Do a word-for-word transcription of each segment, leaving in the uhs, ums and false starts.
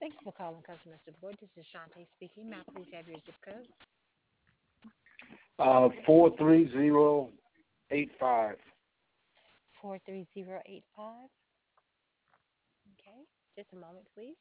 Thank you for calling customer support. This is Shantae speaking. May I please have your zip code? Uh, four three zero eight five. four three zero eight five. Okay, just a moment, please.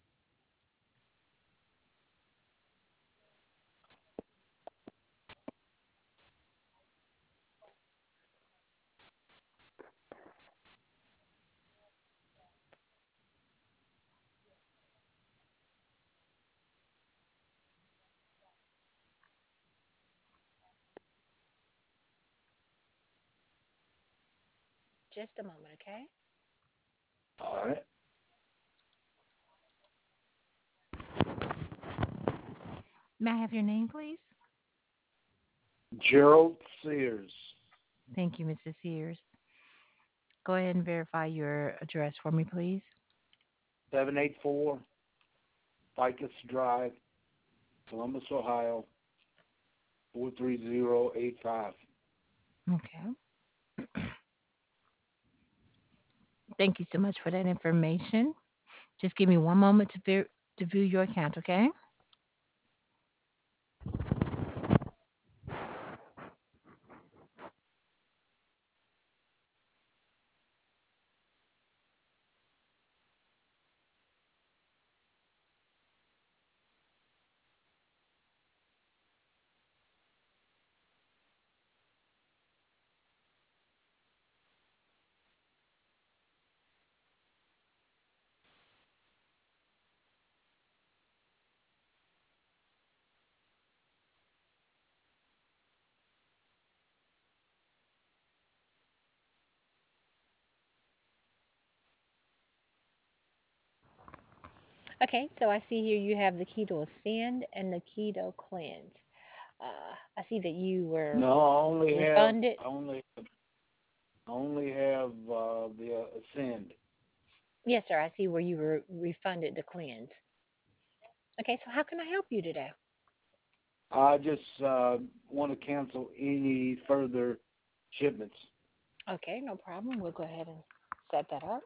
Just a moment, okay? All right. May I have your name, please? Gerald Sears, Thank you, missus Sears. Go ahead and verify your address for me, please. seven eight four Ficus Drive, Columbus, Ohio, four three zero eight five. Okay. Thank you so much for that information. Just give me one moment to ver- to view your account, okay? Okay, so I see here you have the keto ascend and the keto cleanse. Uh, I see that you were No, I only have refunded. I only I only have uh, the uh, Ascend. Yes, sir. I see where you were refunded the cleanse. Okay, so how can I help you today? I just uh, want to cancel any further shipments. Okay, no problem. We'll go ahead and set that up.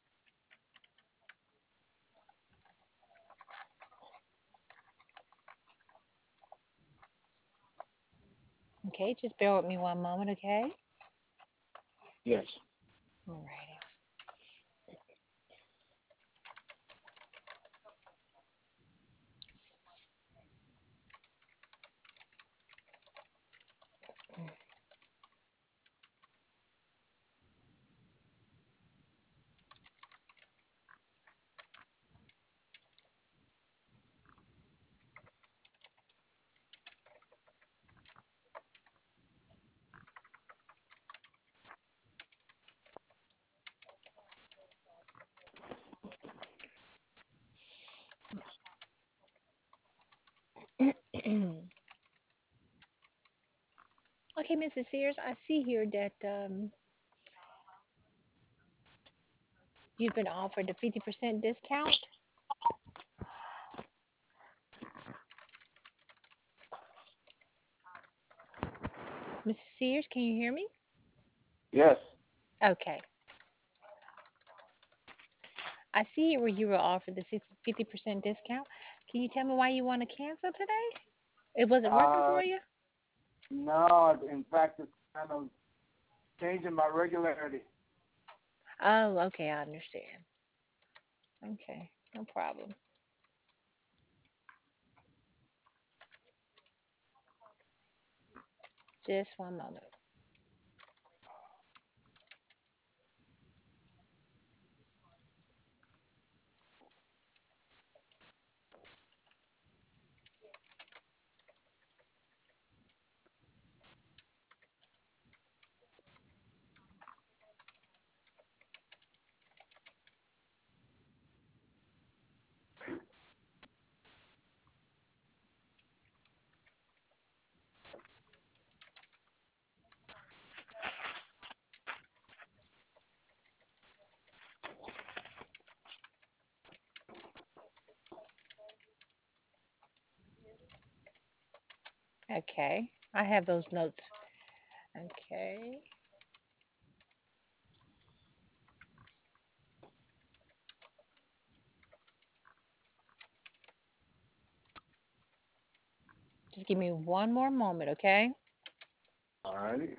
Okay, just bear with me one moment, okay? Yes. Alrighty. Okay, missus Sears, I see here that um, you've been offered a fifty percent discount. missus Sears, can you hear me? Yes. Okay. I see where you were offered the fifty percent discount. Can you tell me why you want to cancel today? It wasn't working Uh, for you? no, in fact, it's kind of changing my regularity. Oh, okay, I understand. Okay, no problem. Just one moment. Okay, I have those notes. Okay. Just give me one more moment, okay? All righty.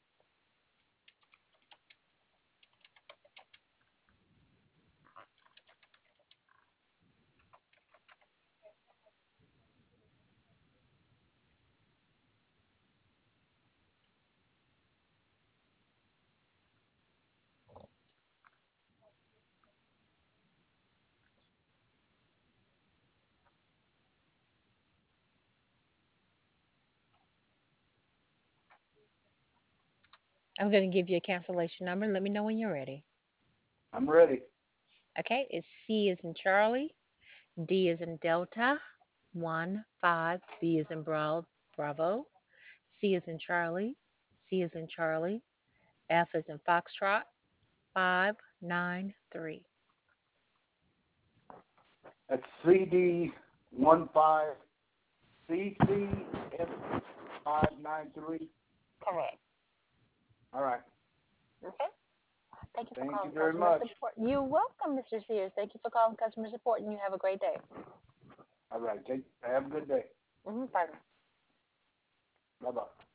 I'm going to give you a cancellation number. Let me know when you're ready. I'm ready. Okay, it's C is in Charlie, D is in Delta, one, five, B is in Bra- Bravo, C is in Charlie, C is in Charlie, F is in Foxtrot, five, nine, three. That's C D one five C C F five nine three. Correct. All right. Okay. Thank you for Thank you calling very customer much. support. You're welcome, mister Sears. Thank you for calling customer support, and you have a great day. All right. Take, have a good day. Mm-hmm. Bye. Bye bye.